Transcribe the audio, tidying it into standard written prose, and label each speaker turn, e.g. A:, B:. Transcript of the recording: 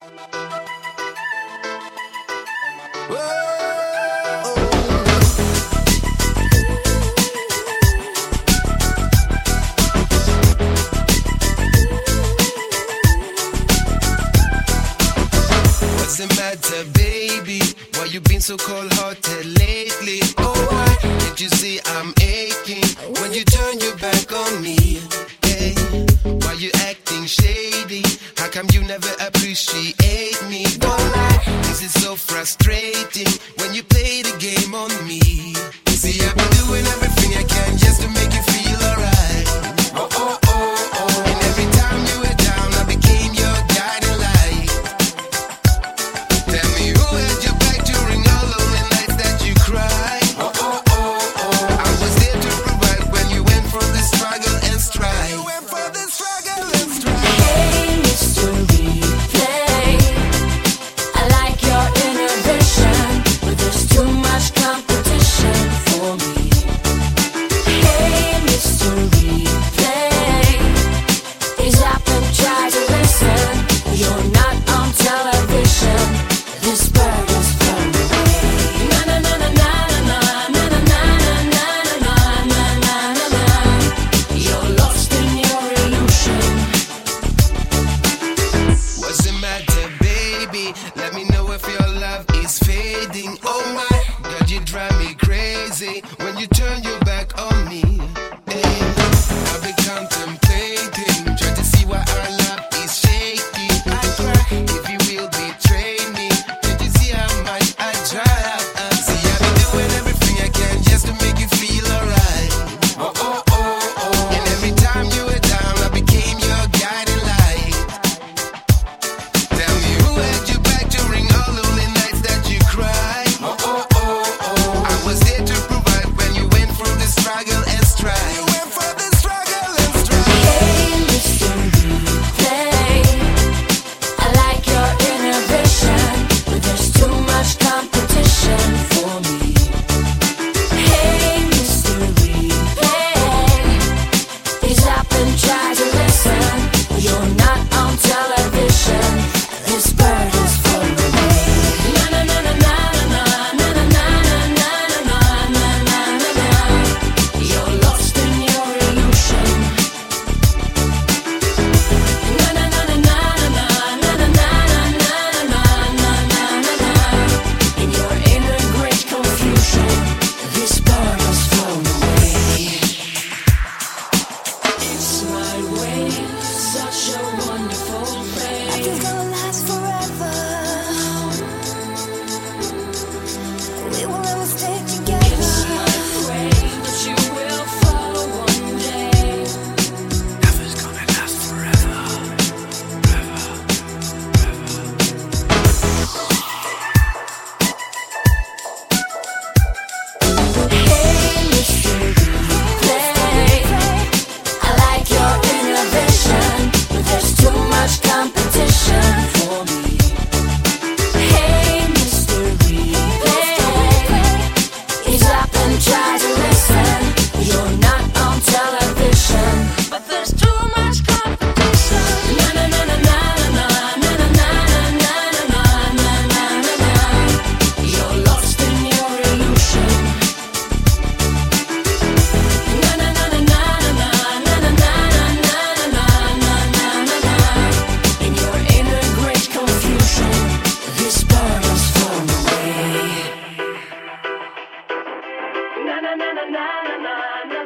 A: What's the matter, baby? Why you been so cold-hearted lately? Oh, why can't you see I'm aching when you turn your back on me? Hey, why you acting shady? How come you never appreciate me? Don't lie, this is so frustrating when you play the game on me. See, I've been doing everything I can just to make you feel alright. Oh, oh, oh, oh. And every time you were down, I became your guiding light. Tell me who had your back during all lonely nights that you cried. Oh, oh, oh, oh. I was there to provide when you went for the struggle and strife. You went for the struggle and strife.
B: Hey, Mr. Replay, I like your innovation, but there's too much competition for me. Hey, Mr. Replay, ease up and try to listen. You're not on television. This bird is flown away. Na na na na na na na na na na na na na na na. You're lost in your illusion.
A: What's the matter, baby? Let me know if your love is fading. Oh my God, you drive me crazy when you turn your back on me. Hey, I've been contemplating, trying to see why our love is shaky. I cry if you will betray me. Can't you see how much I try? See, I've been doing everything I can just to make you feel alright. Oh, oh, oh, oh. And every time you were down, I became your guiding light. Tell me who had your back during all lonely nights that you cried. Oh, oh, oh, oh. I was there to provide when you went through the struggle and strife. You went for the struggle and strife.
B: Hey, Mr. Replay, I like your innovation, but there's too much competition for me. Hey, Mr. Replay, ease up and try to listen. You're not on television. This bird is flown away. Na na na na na na na na na na na na na na. You're lost in your illusion. Na na na na na na na na na na na na na. In your inner great confusion, this bird has flown away. It's my way, such a wonderful place.
C: Life is gonna last forever. We will never stay together.
B: It's my way that you will follow one day.
A: Nothing's gonna last forever.
B: Hey, Mr. Replay, I like your innovation, but there's too much competition for me. Hey, Mr. Replay, ease up and try to listen. You're not on television, but there's too much competition. Na na na na na na na na na na na na na na. You're lost in your illusion. Na na na na na na na na na na na na na. In your inner great confusion, this bird has flown away. Na na na na na na na.